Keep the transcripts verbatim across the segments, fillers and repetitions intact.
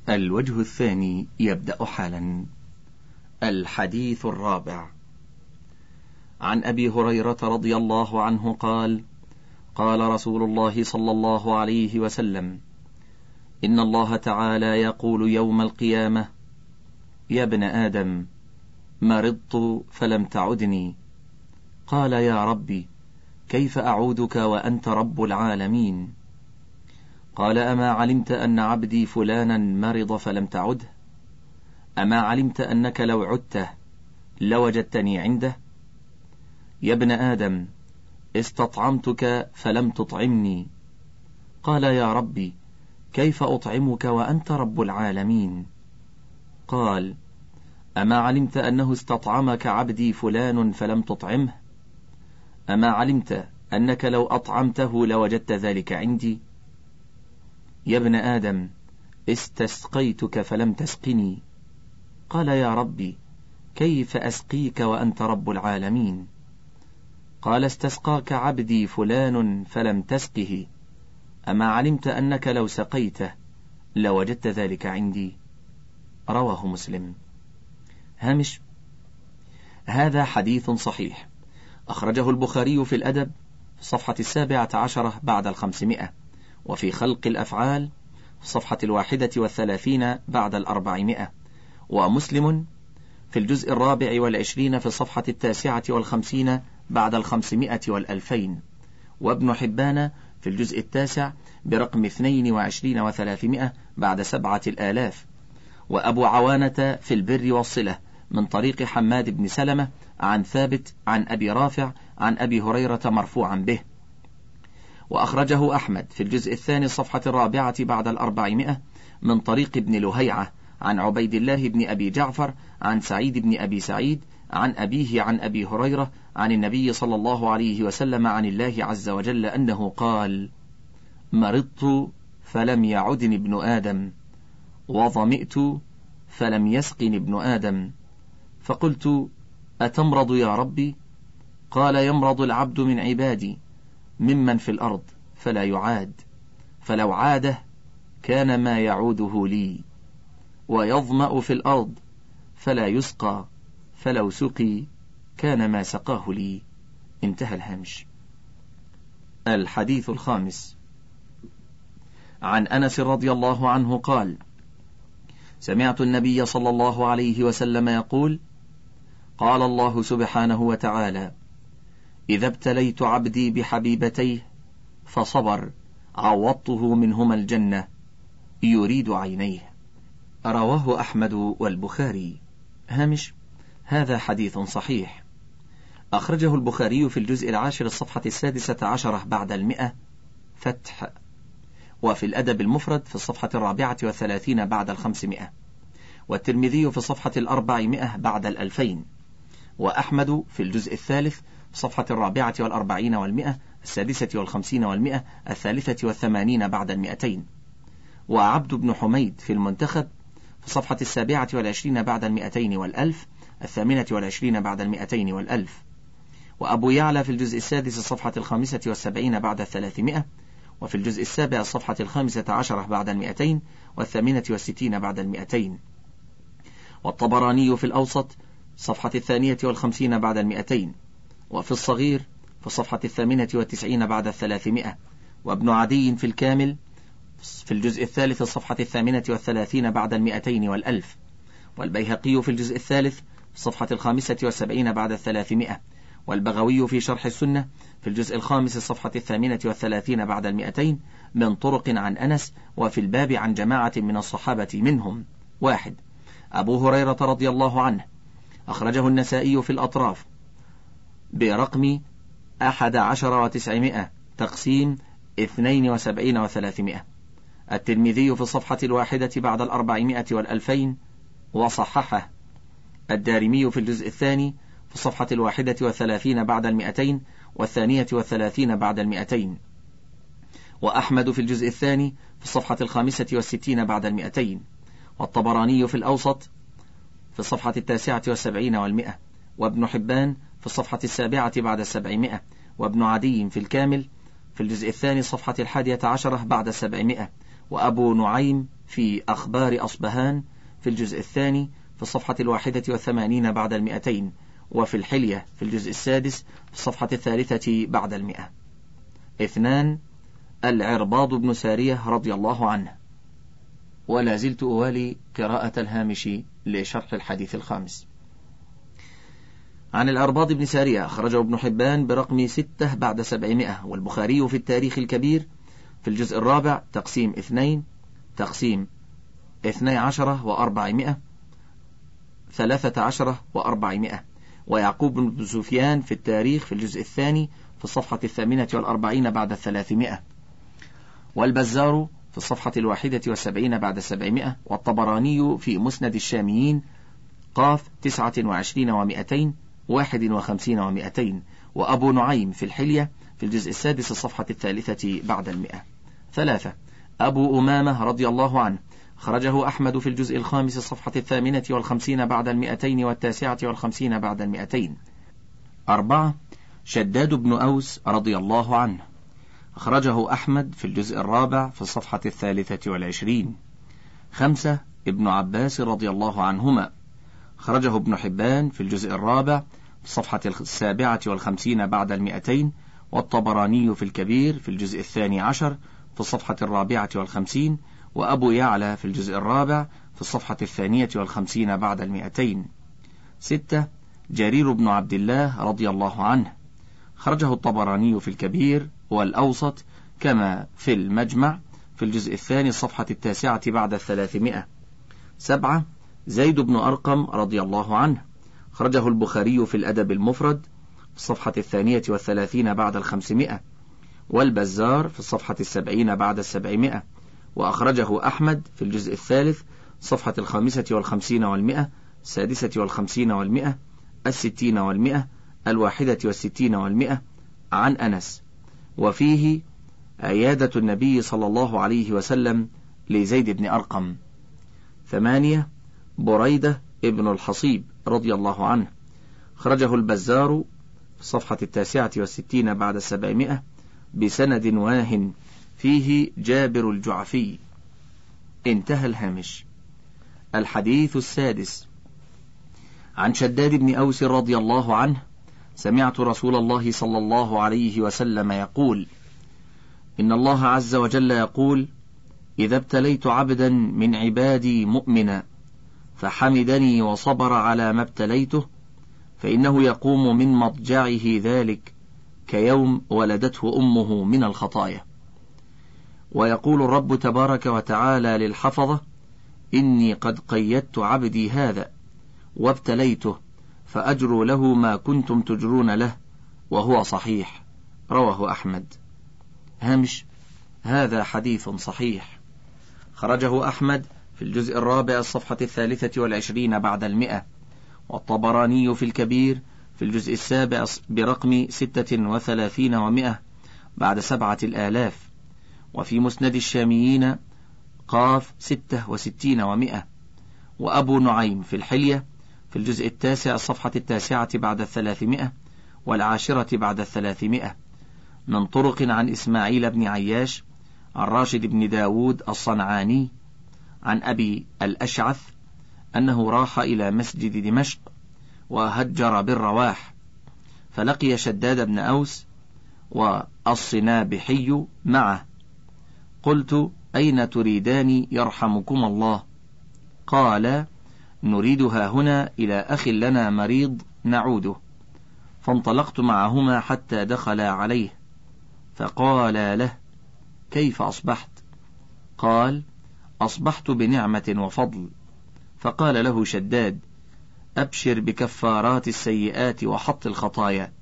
الوجه الثاني يبدأ حالا. الحديث الرابع. عن أبي هريرة رضي الله عنه قال: قال رسول الله صلى الله عليه وسلم: إن الله تعالى يقول يوم القيامة: يا ابن آدم، مرضت فلم تعدني. قال: يا ربي، كيف أعودك وأنت رب العالمين؟ قال: أما علمت أن عبدي فلانا مرض فلم تعده؟ أما علمت أنك لو عدته لوجدتني عنده؟ يا ابن آدم، استطعمتك فلم تطعمني. قال: يا ربي، كيف أطعمك وأنت رب العالمين؟ قال: أما علمت أنه استطعمك عبدي فلان فلم تطعمه؟ أما علمت أنك لو أطعمته لوجدت ذلك عندي؟ يا ابن آدم، استسقيتك فلم تسقني. قال: يا ربي، كيف أسقيك وأنت رب العالمين؟ قال: استسقاك عبدي فلان فلم تسقه. أما علمت أنك لو سقيته لوجدت ذلك عندي؟ رواه مسلم. هامش: هذا حديث صحيح، أخرجه البخاري في الأدب في الصفحة السابعة عشرة بعد الخمسمائة، وفي خلق الأفعال في الصفحة الواحدة والثلاثين بعد الأربعمائة، ومسلم في الجزء الرابع والعشرين في الصفحة التاسعة والخمسين بعد الخمسمائة والألفين، وابن حبان في الجزء التاسع برقم اثنين وعشرين وثلاثمائة بعد سبعة الآلاف، وأبو عوانة في البر والصلة من طريق حماد بن سلمة عن ثابت عن أبي رافع عن أبي هريرة مرفوعا به. وأخرجه أحمد في الجزء الثاني الصفحة الرابعة بعد الأربعمائة من طريق ابن لهيعة عن عبيد الله بن أبي جعفر عن سعيد بن أبي سعيد عن أبيه عن أبي هريرة عن النبي صلى الله عليه وسلم عن الله عز وجل أنه قال: مرضت فلم يعدني ابن آدم، وظمئت فلم يسقني ابن آدم. فقلت: أتمرض يا ربي؟ قال: يمرض العبد من عبادي ممن في الأرض فلا يعاد، فلو عاده كان ما يعوده لي، ويظمأ في الأرض فلا يسقى، فلو سقي كان ما سقاه لي. انتهى الهامش. الحديث الخامس. عن أنس رضي الله عنه قال: سمعت النبي صلى الله عليه وسلم يقول: قال الله سبحانه وتعالى: إذا ابتليت عبدي بحبيبتيه فصبر عوضته منهما الجنة يريد عينيه. رواه أحمد والبخاري. هامش: هذا حديث صحيح، أخرجه البخاري في الجزء العاشر الصفحة السادسة عشرة بعد المئة فتح، وفي الأدب المفرد في الصفحة الرابعة والثلاثين بعد الخمسمائة، والترمذي في الصفحة الأربعمائة بعد الألفين، وأحمد في الجزء الثالث في الصفحة الرابعة والأربعين والمئة السادسة والخمسين والمئة الثالثة والثمانين بعد المئتين، وعبد بن حميد في المنتخب في الصفحة السابعة والعشرين بعد المئتين والألف الثامنة والعشرين بعد المئتين والألف، وأبو يعلى في الجزء السادس الصفحة الخامسة والسبعين بعد الثلاثمائة، وفي الجزء السابع الصفحة الخامسة عشرة بعد المئتين والثامنة والستين بعد المئتين، والطبراني في الأوسط الصفحة الثانية والخمسين بعد المئتين، وفي الصغير في الصفحة الثامنة والتسعين بعد الثلاثمائة، وابن عدي في الكامل في الجزء الثالث الصفحة الثامنة والثلاثين بعد المئتين والألف، والبيهقي في الجزء الثالث في الصفحة الخامسة والسبعين بعد الثلاثمائة، والبغوي في شرح السنة في الجزء الخامس الصفحة الثامنة والثلاثين بعد المئتين من طرق عن أنس، وفي الباب عن جماعة من الصحابة منهم: واحد، أبو هريرة رضي الله عنه، أخرجه النسائي في الأطراف برقم أحد عشر وتسعمائة تقسيم اثنين وسبعين وثلاثمائة، الترمذي في الصفحة الواحدة بعد الأربعمائة والألفين وصححه، الدارمي في الجزء الثاني في الصفحة الواحدة والثلاثين بعد المئتين والثانية والثلاثين بعد المئتين، وأحمد في الجزء الثاني في الصفحة الخامسة والستين بعد المئتين، والطبراني في الأوسط في الصفحة التاسعة والسبعين والمئة، وابن حبان في الصفحة السابعة بعد السبعمائة، وابن عدي في الكامل في الجزء الثاني الصفحة الحادية عشرة بعد السبعمائة، وأبو نعيم في أخبار أصبهان في الجزء الثاني في الصفحة الواحدة والثمانين بعد المئتين، وفي الحلية في الجزء السادس في الصفحة الثالثة بعد المئة. اثنان العرباض بن سارية رضي الله عنه. ولا زلت أوالي قراءة الهامش لشرح الحديث الخامس. عن العرباض بن سارية أخرجه ابن حبان برقم ستة بعد سبعمائة، والبخاري في التاريخ الكبير في الجزء الرابع تقسيم اثنين تقسيم اثني عشر وأربعمائة ثلاثة عشر وأربعمائة، ويعقوب بن سفيان في التاريخ في الجزء الثاني في الصفحة الثامنة والأربعين بعد الثلاثمائة، والبزار في الصفحة الواحدة والسبعين بعد السبعمائة، والطبراني في مسند الشاميين قاف تسعة وعشرين ومئتين واحد وخمسين ومئتين، وأبو نعيم في الحلية في الجزء السادس الصفحة الثالثة بعد المئة. ثلاثة أبو أمامة رضي الله عنه خرجه أحمد في الجزء الخامس الصفحة الثامنة والخمسين بعد المئتين والتاسعة والخمسين بعد المئتين. أربعة شداد بن أوس رضي الله عنه أخرجه أحمد في الجزء الرابع في الصفحة الثالثة والعشرين. خمسة ابن عباس رضي الله عنهما خرجه ابن حبان في الجزء الرابع في الصفحة السابعة والخمسين بعد المئتين، والطبراني في الكبير في الجزء الثاني عشر في الصفحة الرابعة والخمسين، وأبو يعلى في الجزء الرابع في الصفحة الثانية والخمسين بعد المئتين. ستة جرير بن عبد الله رضي الله عنه خرجه الطبراني في الكبير والأوسط كما في المجمع في الجزء الثاني الصفحة التاسعة بعد الثلاثمائة. سبعة زيد بن أرقم رضي الله عنه خرجه البخاري في الأدب المفرد في الصفحة الثانية والثلاثين بعد الخمسمائة، والبزار في الصفحة السبعين بعد السبعمائة، وأخرجه أحمد في الجزء الثالث صفحة الخامسة والخمسين والمئة، السادسة والخمسين والمئة، الستين والمئة، الواحدة والستين والمئة، عن أنس، وفيه عيادة النبي صلى الله عليه وسلم لزيد بن أرقم. ثمانية بريدة ابن الحصيب رضي الله عنه خرجه البزار في الصفحة التاسعة والستين بعد السبعمائة بسند واهن فيه جابر الجعفي. انتهى الهامش. الحديث السادس عن شداد بن أوس رضي الله عنه سمعت رسول الله صلى الله عليه وسلم يقول: إن الله عز وجل يقول: إذا ابتليت عبدا من عبادي مؤمنا فحمدني وصبر على ما ابتليته فإنه يقوم من مضجعه ذلك كيوم ولدته أمه من الخطايا. ويقول الرب تبارك وتعالى للحفظة: إني قد قيدت عبدي هذا وابتليته فأجروا له ما كنتم تجرون له وهو صحيح. رواه أحمد. هامش: هذا حديث صحيح، خرجه أحمد في الجزء الرابع الصفحة الثالثة والعشرين بعد المئة، والطبراني في الكبير في الجزء السابع برقم ستة وثلاثين ومئة بعد سبعة الآلاف، وفي مسند الشاميين قاف ستة وستين ومئة، وأبو نعيم في الحلية في الجزء التاسع الصفحة التاسعة بعد الثلاثمائة والعاشرة بعد الثلاثمائة، من طرق عن إسماعيل بن عياش عن راشد بن داود الصنعاني عن أبي الأشعث أنه راح إلى مسجد دمشق وهجر بالرواح فلقي شداد بن أوس والصنابحي معه. قلت: أين تريدان يرحمكم الله؟ قال: نريدها هنا إلى أخ لنا مريض نعوده. فانطلقت معهما حتى دخل عليه فقال له: كيف أصبحت؟ قال: أصبحت بنعمة وفضل. فقال له شداد: أبشر بكفارات السيئات وحط الخطايا،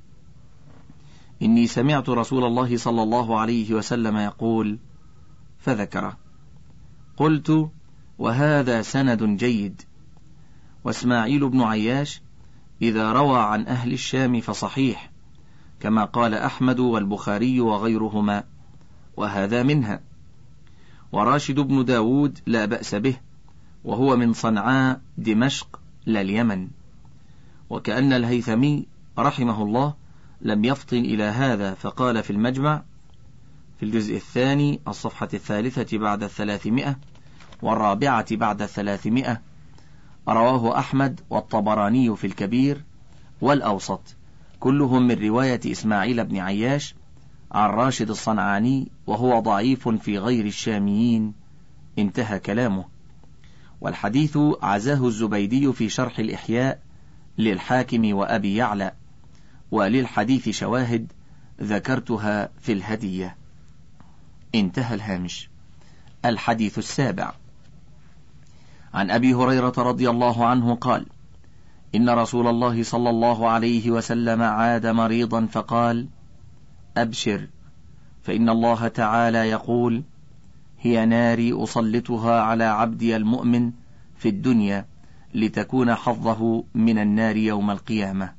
إني سمعت رسول الله صلى الله عليه وسلم يقول. فذكره. قلت: وهذا سند جيد. واسماعيل بن عياش إذا روى عن أهل الشام فصحيح، كما قال أحمد والبخاري وغيرهما، وهذا منها. وراشد بن داود لا بأس به، وهو من صنعاء دمشق لا اليمن. وكأن الهيثمي رحمه الله لم يفطن إلى هذا، فقال في المجمع في الجزء الثاني الصفحة الثالثة بعد الثلاثمائة: والرابعة بعد الثلاثمائة. رواه أحمد والطبراني في الكبير والأوسط، كلهم من رواية إسماعيل بن عياش عن راشد الصنعاني، وهو ضعيف في غير الشاميين. انتهى كلامه. والحديث عزاه الزبيدي في شرح الإحياء للحاكم وأبي يعلى، وللحديث شواهد ذكرتها في الهدية. انتهى الهامش. الحديث السابع. عن أبي هريرة رضي الله عنه قال: إن رسول الله صلى الله عليه وسلم عاد مريضا فقال: أبشر، فإن الله تعالى يقول: هي ناري أسلطها على عبدي المؤمن في الدنيا لتكون حظه من النار يوم القيامة.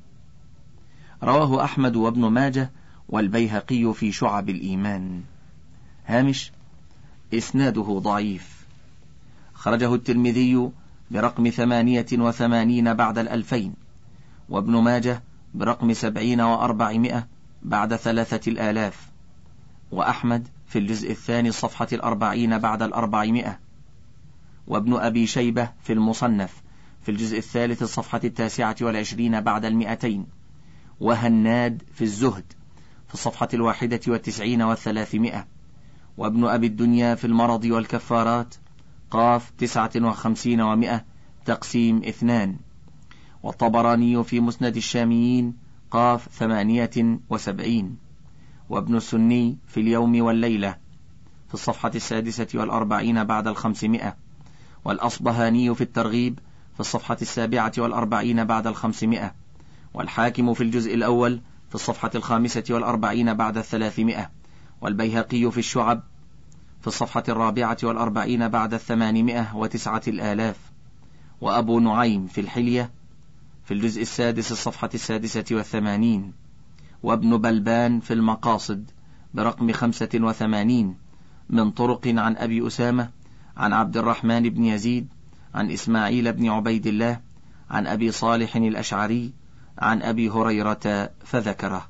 رواه أحمد وابن ماجه والبيهقي في شعب الإيمان. هامش: إسناده ضعيف. خرجه الترمذي برقم ثمانية وثمانين بعد الألفين، وابن ماجه برقم سبعين وأربعمائة بعد ثلاثة الآلاف، وأحمد في الجزء الثاني صفحة الأربعين بعد الأربعمائة، وابن أبي شيبة في المصنف في الجزء الثالث الصفحة التاسعة والعشرين بعد المئتين، وهناد في الزهد في الصفحة الواحدة والتسعين والثلاثمائة، وابن أبي الدنيا في المرض والكفارات قاف تسعة وخمسين ومائة تقسيم اثنان، والطبراني في مسند الشاميين قاف ثمانية وسبعين، وابن السني في اليوم والليلة في الصفحة السادسة والأربعين بعد الخمسمائة، والأصبهاني في الترغيب في الصفحة السابعة والأربعين بعد الخمسمائة، والحاكم في الجزء الأول في الصفحة الخامسة والأربعين بعد الثلاثمائة، والبيهقي في الشعب في الصفحة الرابعة والأربعين بعد الثمانمائة وتسعة الآلاف، وأبو نعيم في الحلية في الجزء السادس الصفحة السادسة والثمانين، وابن بلبان في المقاصد برقم خمسة وثمانين من طرق عن أبي أسامة عن عبد الرحمن بن يزيد عن إسماعيل بن عبيد الله عن أبي صالح الأشعري عن أبي هريرة فذكره.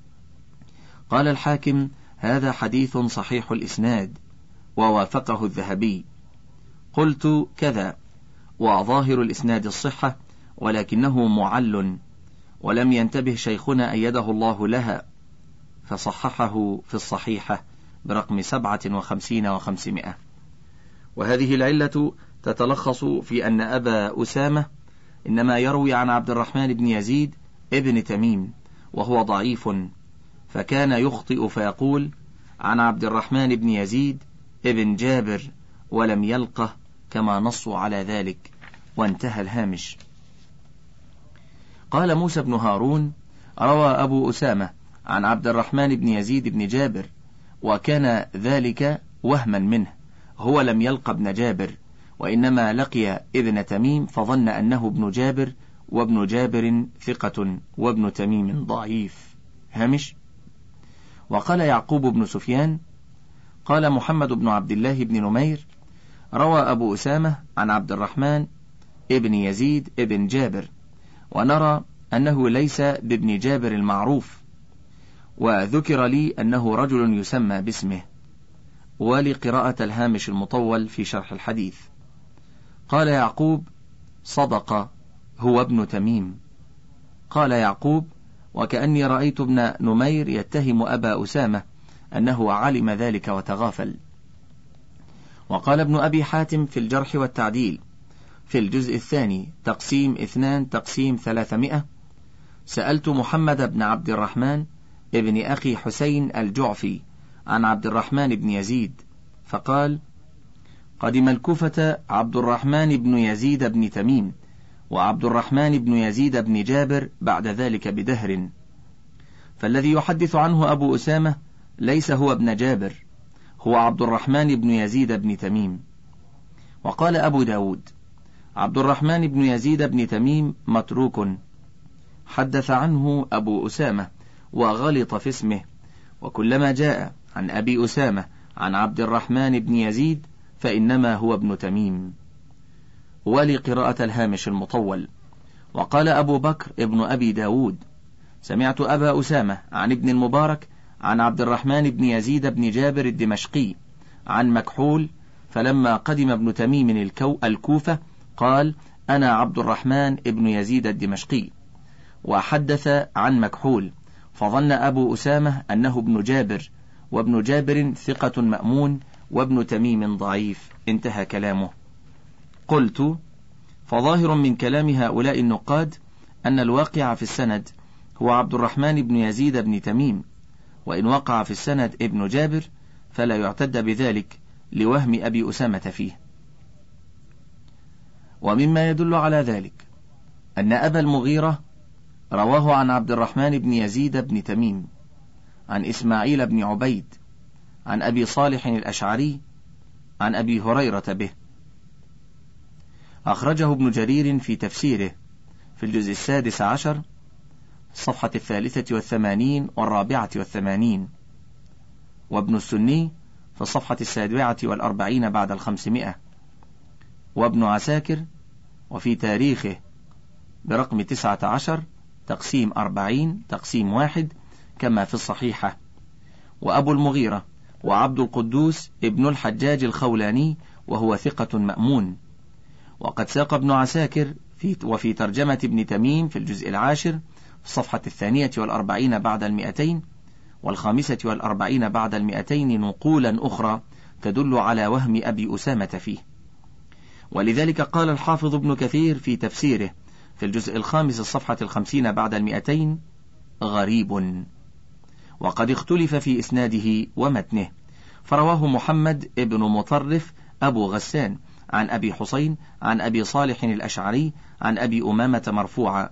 قال الحاكم: هذا حديث صحيح الإسناد، ووافقه الذهبي. قلت كذا، وظاهر الإسناد الصحة، ولكنه معل، ولم ينتبه شيخنا أيده الله لها، فصححه في الصحيحة برقم سبعة وخمسين وخمسمائة. وهذه العلة تتلخص في أن أبا أسامة إنما يروي عن عبد الرحمن بن يزيد ابن تميم، وهو ضعيف، فكان يخطئ فيقول عن عبد الرحمن بن يزيد ابن جابر، ولم يلقه كما نصوا على ذلك. وانتهى الهامش. قال موسى بن هارون: روى أبو أسامة عن عبد الرحمن بن يزيد بن جابر، وكان ذلك وهما منه، هو لم يلق ابن جابر، وإنما لقي ابن تميم فظن أنه ابن جابر، وابن جابر ثقة، وابن تميم ضعيف. هامش. وقال يعقوب بن سفيان: قال محمد بن عبد الله بن نمير: روى أبو أسامة عن عبد الرحمن ابن يزيد ابن جابر، ونرى أنه ليس بابن جابر المعروف، وذكر لي أنه رجل يسمى باسمه. ولقراءة الهامش المطول في شرح الحديث. قال يعقوب: صدق، هو ابن تميم. قال يعقوب: وكأني رأيت ابن نمير يتهم أبا أسامة أنه علم ذلك وتغافل. وقال ابن أبي حاتم في الجرح والتعديل في الجزء الثاني تقسيم اثنان تقسيم ثلاثمائة: سألت محمد بن عبد الرحمن ابن أخي حسين الجعفي عن عبد الرحمن بن يزيد، فقال: قدم الكوفة عبد الرحمن بن يزيد بن تميم، وعبد الرحمن بن يزيد بن جابر بعد ذلك بدهر، فالذي يحدث عنه أبو أسامة ليس هو ابن جابر، هو عبد الرحمن بن يزيد بن تميم. وقال أبو داود: عبد الرحمن بن يزيد بن تميم متروك، حدث عنه أبو أسامة وغلط في اسمه، وكلما جاء عن أبي أسامة عن عبد الرحمن بن يزيد فإنما هو ابن تميم. ولقراءة الهامش المطول. وقال أبو بكر ابن أبي داود: سمعت أبا أسامة عن ابن المبارك عن عبد الرحمن بن يزيد بن جابر الدمشقي عن مكحول فلما قدم ابن تميم الكو الكوفة قال: أنا عبد الرحمن ابن يزيد الدمشقي، وحدث عن مكحول، فظن أبو أسامة أنه ابن جابر، وابن جابر ثقة مأمون، وابن تميم ضعيف. انتهى كلامه. قلت: فظاهر من كلام هؤلاء النقاد أن الواقع في السند هو عبد الرحمن بن يزيد بن تميم، وإن وقع في السند ابن جابر فلا يعتد بذلك لوهم أبي أسامة فيه. ومما يدل على ذلك أن أبا المغيرة رواه عن عبد الرحمن بن يزيد بن تميم عن إسماعيل بن عبيد عن أبي صالح الأشعري عن أبي هريرة به. أخرجه ابن جرير في تفسيره في الجزء السادس عشر الصفحة الثالثة والثمانين والرابعة والثمانين، وابن السني في الصفحة السابعة والأربعين بعد الخمسمائة، وابن عساكر وفي تاريخه برقم تسعة عشر تقسيم أربعين تقسيم واحد كما في الصحيحة. وأبو المغيرة وعبد القدوس ابن الحجاج الخولاني وهو ثقة مأمون. وقد ساق ابن عساكر في وفي ترجمة ابن تميم في الجزء العاشر في الصفحة الثانية والأربعين بعد المئتين والخامسة والأربعين بعد المئتين نقولا أخرى تدل على وهم أبي أسامة فيه. ولذلك قال الحافظ ابن كثير في تفسيره في الجزء الخامس الصفحة الخمسين بعد المئتين: غريب. وقد اختلف في إسناده ومتنه، فرواه محمد ابن مطرف أبو غسان عن أبي حسين عن أبي صالح الأشعري عن أبي أمامة مرفوعا: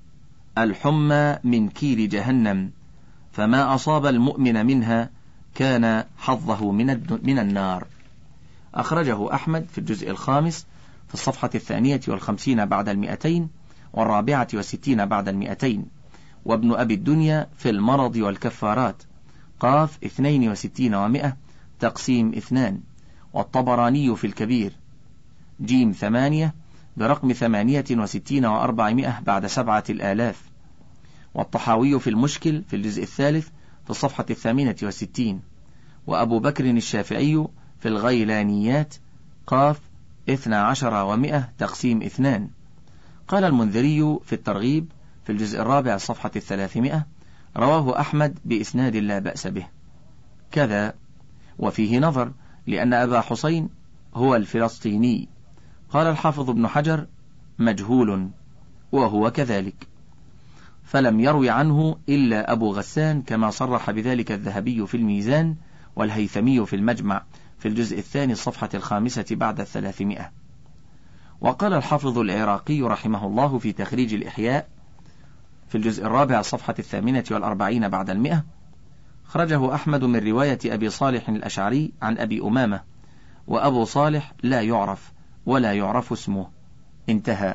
الحمى من كير جهنم، فما أصاب المؤمن منها كان حظه من, من النار. أخرجه أحمد في الجزء الخامس في الصفحة الثانية والخمسين بعد المئتين والرابعة والستين بعد المئتين، وابن أبي الدنيا في المرض والكفارات قاف اثنين وستين ومئة تقسيم اثنان، والطبراني في الكبير جيم ثمانية برقم ثمانية وستين وأربعمائة بعد سبعة الآلاف، والطحاوي في المشكل في الجزء الثالث في الصفحة الثامنة والستين، وأبو بكر الشافعي في الغيلانيات قاف اثنى عشر ومئة تقسيم اثنان. قال المنذري في الترغيب في الجزء الرابع الصفحة الثلاثمائة: رواه أحمد بإسناد لا بأس به. كذا وفيه نظر، لأن أبا حسين هو الفلسطيني. قال الحافظ ابن حجر: مجهول، وهو كذلك، فلم يروي عنه إلا أبو غسان، كما صرح بذلك الذهبي في الميزان والهيثمي في المجمع في الجزء الثاني الصفحة الخامسة بعد الثلاثمائة. وقال الحافظ العراقي رحمه الله في تخريج الإحياء في الجزء الرابع الصفحة الثامنة والأربعين بعد المئة: خرجه أحمد من رواية أبي صالح الأشعري عن أبي أمامة، وأبو صالح لا يعرف ولا يعرف اسمه. انتهى.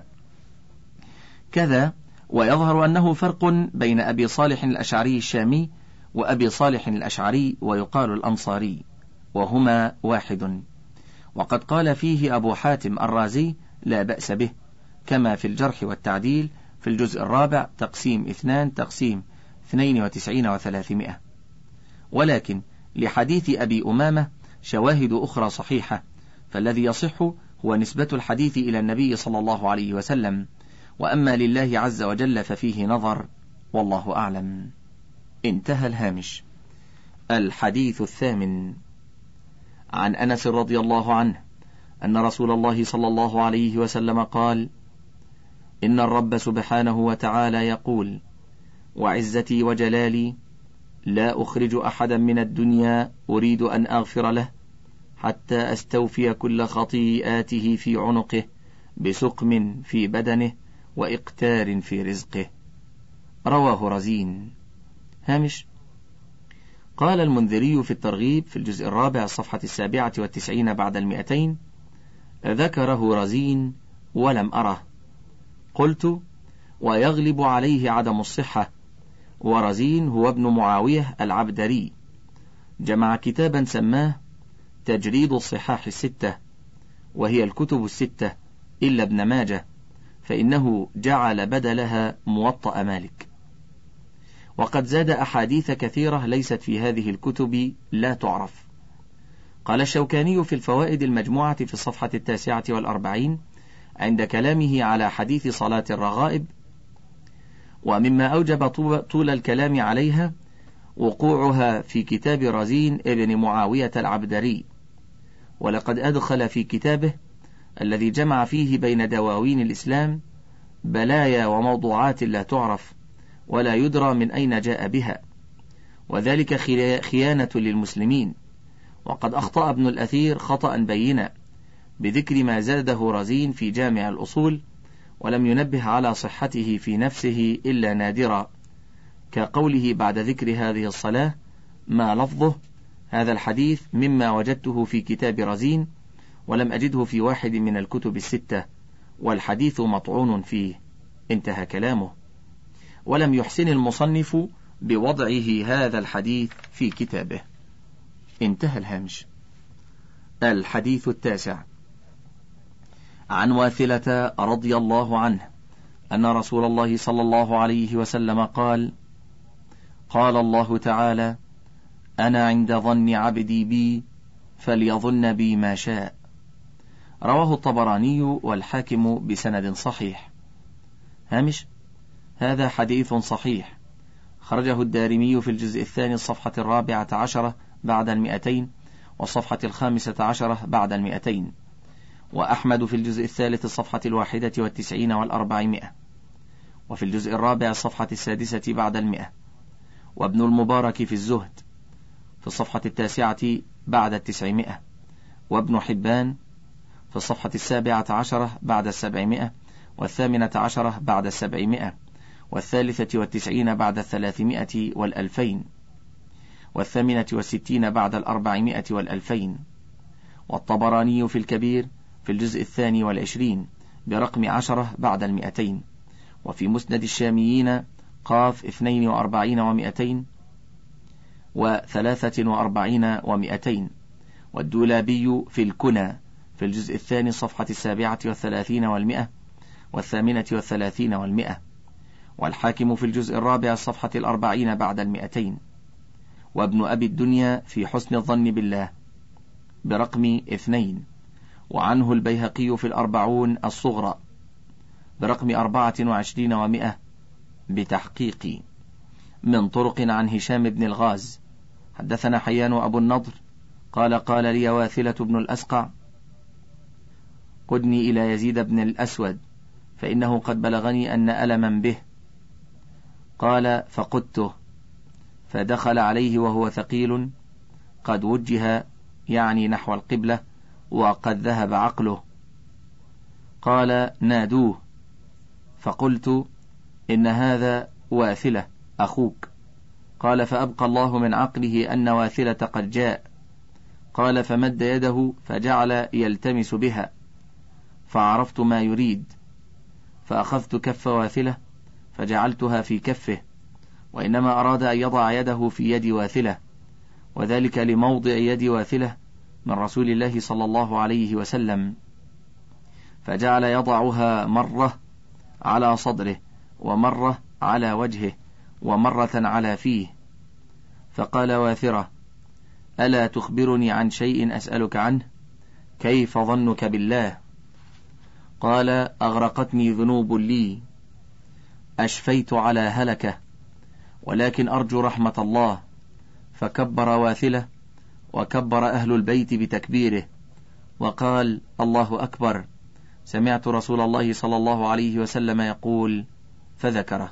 كذا ويظهر أنه فرق بين أبي صالح الأشعري الشامي وأبي صالح الأشعري ويقال الأنصاري، وهما واحد. وقد قال فيه أبو حاتم الرازي: لا بأس به، كما في الجرح والتعديل في الجزء الرابع تقسيم اثنان تقسيم اثنين وتسعين وثلاثمائة. ولكن لحديث أبي أمامة شواهد أخرى صحيحة، فالذي يصح هو نسبة الحديث إلى النبي صلى الله عليه وسلم، وأما لله عز وجل ففيه نظر، والله أعلم. انتهى الهامش. الحديث الثامن: عن أنس رضي الله عنه أن رسول الله صلى الله عليه وسلم قال: إن الرب سبحانه وتعالى يقول: وعزتي وجلالي لا أخرج أحدا من الدنيا أريد أن أغفر له حتى أستوفي كل خطيئاته في عنقه بسقم في بدنه وإقتار في رزقه. رواه رزين. هامش. قال المنذري في الترغيب في الجزء الرابع الصفحة السابعة والتسعين بعد المئتين: ذكره رزين ولم أره. قلت: ويغلب عليه عدم الصحة. ورزين هو ابن معاوية العبدري، جمع كتابا سماه تجريد الصحاح الستة، وهي الكتب الستة إلا ابن ماجه، فإنه جعل بدلها موطأ مالك. وقد زاد أحاديث كثيرة ليست في هذه الكتب لا تعرف. قال الشوكاني في الفوائد المجموعة في الصفحة التاسعة والأربعين عند كلامه على حديث صلاة الرغائب: ومما أوجب طول الكلام عليها وقوعها في كتاب رزين ابن معاوية العبدري، ولقد أدخل في كتابه الذي جمع فيه بين دواوين الإسلام بلايا وموضوعات لا تعرف ولا يدرى من أين جاء بها، وذلك خيانة للمسلمين. وقد أخطأ ابن الأثير خطأ بينا بذكر ما زاده رزين في جامع الأصول، ولم ينبه على صحته في نفسه إلا نادرا، كقوله بعد ذكر هذه الصلاة: ما لفظه هذا الحديث مما وجدته في كتاب رزين ولم أجده في واحد من الكتب الستة، والحديث مطعون فيه. انتهى كلامه. ولم يحسن المصنف بوضعه هذا الحديث في كتابه. انتهى الهامش. الحديث التاسع: عن واثلة رضي الله عنه أن رسول الله صلى الله عليه وسلم قال: قال الله تعالى: أنا عند ظن عبدي بي فليظن بي ما شاء. رواه الطبراني والحاكم بسند صحيح. هامش: هذا حديث صحيح، خرجه الدارمي في الجزء الثاني الصفحة الرابعة عشرة بعد المئتين، والصفحة الخامسة عشرة بعد المئتين، وأحمد في الجزء الثالث الصفحة الواحدة والتسعين والأربعمائة، وفي الجزء الرابع الصفحة السادسة بعد المئة، وابن المبارك في الزهد في الصفحة التاسعة بعد التسعمائة، وابن حبان في الصفحة السابعة عشرة بعد السبعمائة، والثامنة عشرة بعد السبعمائة، والثالثة والتسعين بعد الثلاثمائة والألفين، والثامنة والستين بعد الأربعمائة والألفين، والطبراني في الكبير في الجزء الثاني والعشرين برقم عشرة بعد المئتين، وفي مسند الشاميين قاف اثنين وأربعين ومئتين وثلاثة وأربعين ومئتين، والدولابي في الكنى في الجزء الثاني الصفحة السابعة والثلاثين والمئة والثامنة والثلاثين والمئة، والحاكم في الجزء الرابع الصفحة الأربعين بعد المئتين، وابن أبي الدنيا في حسن الظن بالله برقم اثنين، وعنه البيهقي في الأربعون الصغرى برقم أربعة وعشرين ومئة بتحقيق من طرق عن هشام بن الغاز: حدثنا حيان أبو النضر قال قال لي واثلة بن الأسقع: قدني إلى يزيد بن الأسود فإنه قد بلغني أن ألما به. قال: فقدته، فدخل عليه وهو ثقيل قد وجه، يعني نحو القبلة، وقد ذهب عقله. قال: نادوه، فقلت: إن هذا واثلة أخوك. قال: فأبقى الله من عقله أن واثلة قد جاء. قال: فمد يده فجعل يلتمس بها، فعرفت ما يريد، فأخذت كف واثلة فجعلتها في كفه، وإنما أراد أن يضع يده في يد واثلة، وذلك لموضع يد واثلة من رسول الله صلى الله عليه وسلم، فجعل يضعها مرة على صدره، ومرة على وجهه، ومرة على فيه. فقال واثرة: ألا تخبرني عن شيء أسألك عنه؟ كيف ظنك بالله؟ قال: أغرقتني ذنوب لي، أشفيت على هلكة، ولكن أرجو رحمة الله. فكبر واثلة، وكبر أهل البيت بتكبيره، وقال: الله أكبر، سمعت رسول الله صلى الله عليه وسلم يقول، فذكره.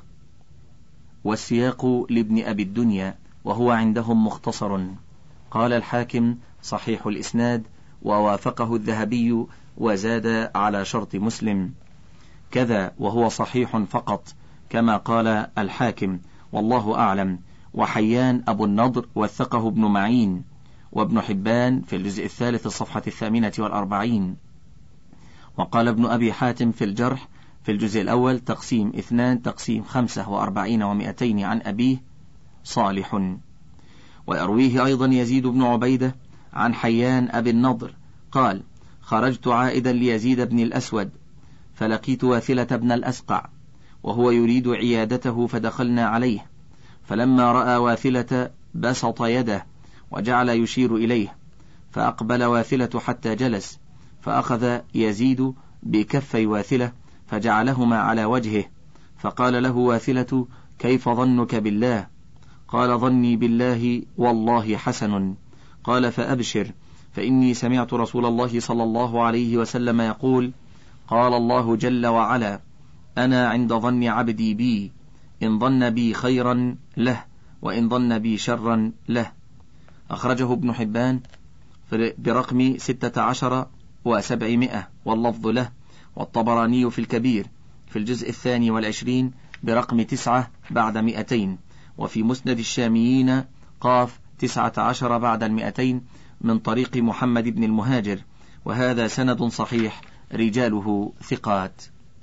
والسياق لابن أبي الدنيا، وهو عندهم مختصر. قال الحاكم: صحيح الإسناد، ووافقه الذهبي وزاد على شرط مسلم، كذا وهو صحيح فقط كما قال الحاكم، والله أعلم. وحيان أبو النضر وثقه ابن معين، وابن حبان في الجزء الثالث الصفحة الثامنة والأربعين. وقال ابن أبي حاتم في الجرح في الجزء الأول تقسيم اثنان تقسيم خمسة وأربعين ومئتين عن أبيه صالح. ويرويه أيضا يزيد بن عبيدة عن حيان أبي النضر قال: خرجت عائدا ليزيد بن الأسود فلقيت واثلة بن الأسقع وهو يريد عيادته، فدخلنا عليه، فلما رأى واثلة بسط يده وجعل يشير إليه، فأقبل واثلة حتى جلس، فأخذ يزيد بكفي واثلة فجعلهما على وجهه، فقال له واثلة: كيف ظنك بالله؟ قال: ظني بالله والله حسن. قال: فأبشر، فإني سمعت رسول الله صلى الله عليه وسلم يقول: قال الله جل وعلا: أنا عند ظن عبدي بي، إن ظن بي خيرا له وإن ظن بي شرا له. أخرجه ابن حبان برقم ستة عشر وسبعمائة واللفظ له، والطبراني في الكبير في الجزء الثاني والعشرين برقم تسعة بعد مئتين، وفي مسند الشاميين قاف تسعة عشر بعد المئتين من طريق محمد بن المهاجر، وهذا سند صحيح رجاله ثقات.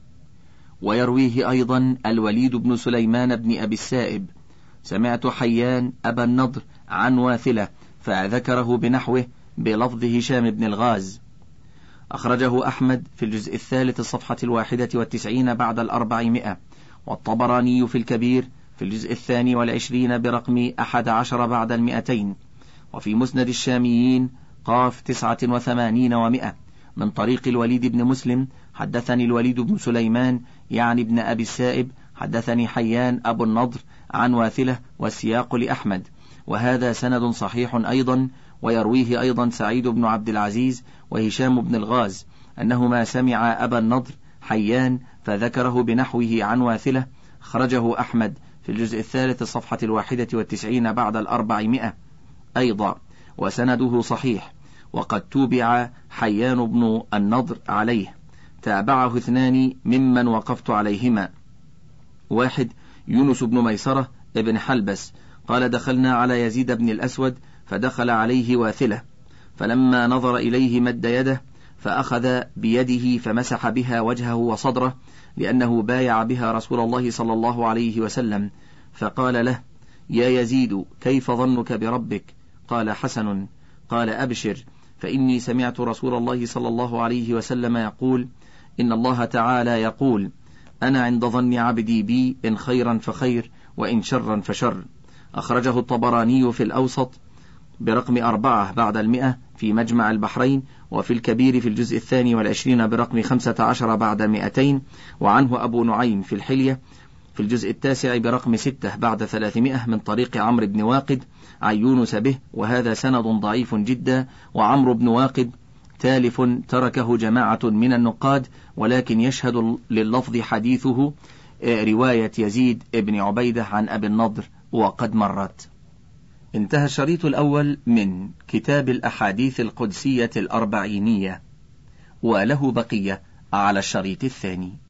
ويرويه أيضا الوليد بن سليمان بن أبي السائب: سمعت حيان أبا النضر عن واثلة، فذكره بنحوه بلفظ هشام بن الغاز. أخرجه أحمد في الجزء الثالث الصفحة الواحدة والتسعين بعد الأربعمائة، والطبراني في الكبير في الجزء الثاني والعشرين برقم أحد عشر بعد المئتين، وفي مسند الشاميين قاف تسعة وثمانين ومئة من طريق الوليد بن مسلم: حدثني الوليد بن سليمان يعني ابن أبي السائب حدثني حيان أبو النضر عن واثلة، والسياق لأحمد، وهذا سند صحيح أيضا. ويرويه أيضا سعيد بن عبد العزيز وهشام بن الغاز أنهما سمع أبا النضر حيان فذكره بنحوه عن واثلة. خرجه أحمد في الجزء الثالث الصفحة الواحدة والتسعين بعد الأربعمائة أيضا، وسنده صحيح. وقد توبع حيان بن النضر عليه، تابعه اثنان ممن وقفت عليهما: واحد يونس بن ميسرة ابن حلبس قال: دخلنا على يزيد بن الأسود فدخل عليه واثلة، فلما نظر إليه مد يده فأخذ بيده فمسح بها وجهه وصدره، لأنه بايع بها رسول الله صلى الله عليه وسلم، فقال له: يا يزيد، كيف ظنك بربك؟ قال: حسن. قال: أبشر، فإني سمعت رسول الله صلى الله عليه وسلم يقول: إن الله تعالى يقول: أنا عند ظن عبدي بي، إن خيرا فخير وإن شرا فشر. أخرجه الطبراني في الأوسط برقم أربعة بعد المئة في مجمع البحرين، وفي الكبير في الجزء الثاني والعشرين برقم خمسة عشر بعد مئتين، وعنه أبو نعيم في الحلية في الجزء التاسع برقم ستة بعد ثلاثمائة من طريق عمرو بن واقد عن يونس به، وهذا سند ضعيف جدا. وعمرو بن واقد تالف تركه جماعة من النقاد، ولكن يشهد لللفظ حديثه رواية يزيد ابن عبيدة عن أبي النضر وقد مرت. انتهى الشريط الأول من كتاب الأحاديث القدسية الأربعينية، وله بقية على الشريط الثاني.